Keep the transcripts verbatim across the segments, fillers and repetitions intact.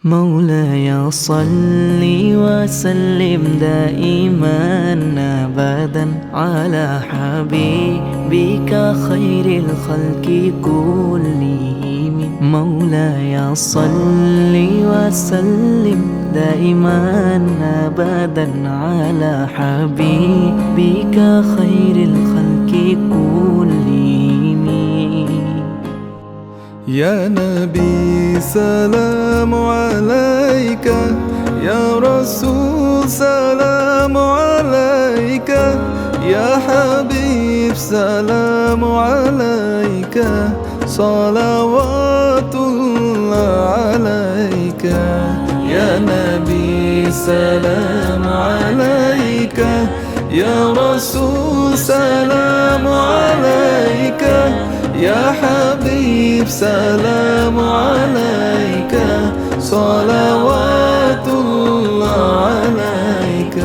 مولاي صل وسلم دائما أبدا على حبيبك خير الخلق كلهم. مولاي صل وسلم دائما أبدا على حبيبك خير الخلق كلهم. يا نبي سلام عليك، يا رسول سلام عليك، يا حبيب سلام عليك، صلوات الله عليك. يا نبي سلام عليك، يا رسول سلام عليك، يا حبيب سلام عليك، صلوات الله عليك.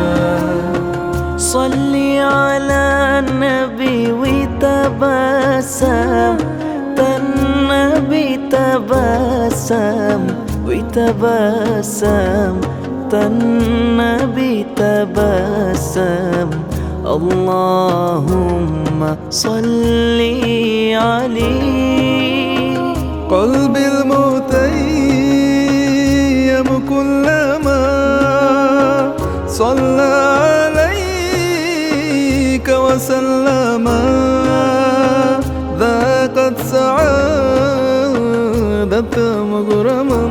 صل على النبي وتبسم، النبي تبسم وتبسم، النبي تبسم. اللهم صل عليه. قلبي المتيم كلما صلى عليك وسلم ذاقت سعادة مغرما.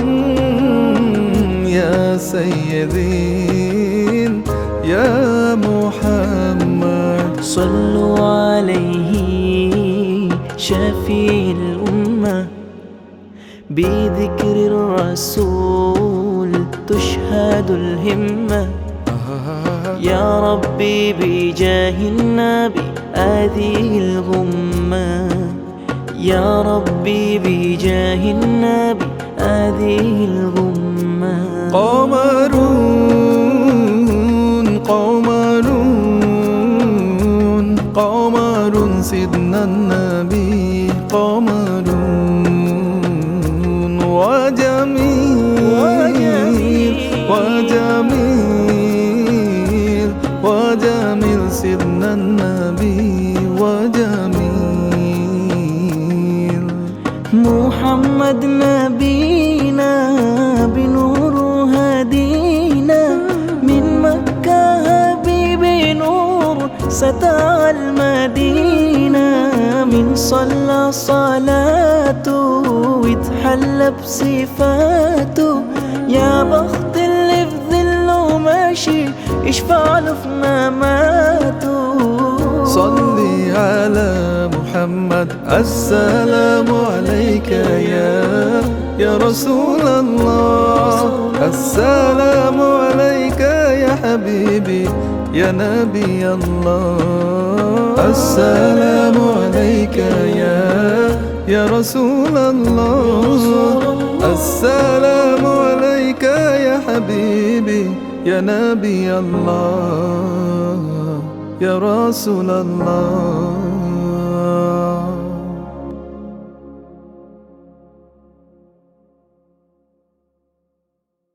يا سيدي يا محمد صلوا عليه شفيع الأمة، بذكر الرسول تشهد الهمة. يا ربي بجاه النبي هذه الغمة، يا ربي بجاه النبي هذه الغمة. قمرون قمرون قمرون سيدنا النبي قمرون، وجميل وجميل وجميل سيدنا النبي وجميل. محمد نبينا بنور هدينا، من مكة حبيبي نور سطع المدينة. من صلى صلاته واتحلى بصفاته، يا بخت اللي في ظله ماشي يشفع له في مماته. صلي على محمد، السلام عليك يا يا رسول الله، السلام عليك يا حبيبي يا نبي الله. السلام عليك يا يا رسول الله، السلام عليك يا حبيبي يا نبي الله يا رسول الله.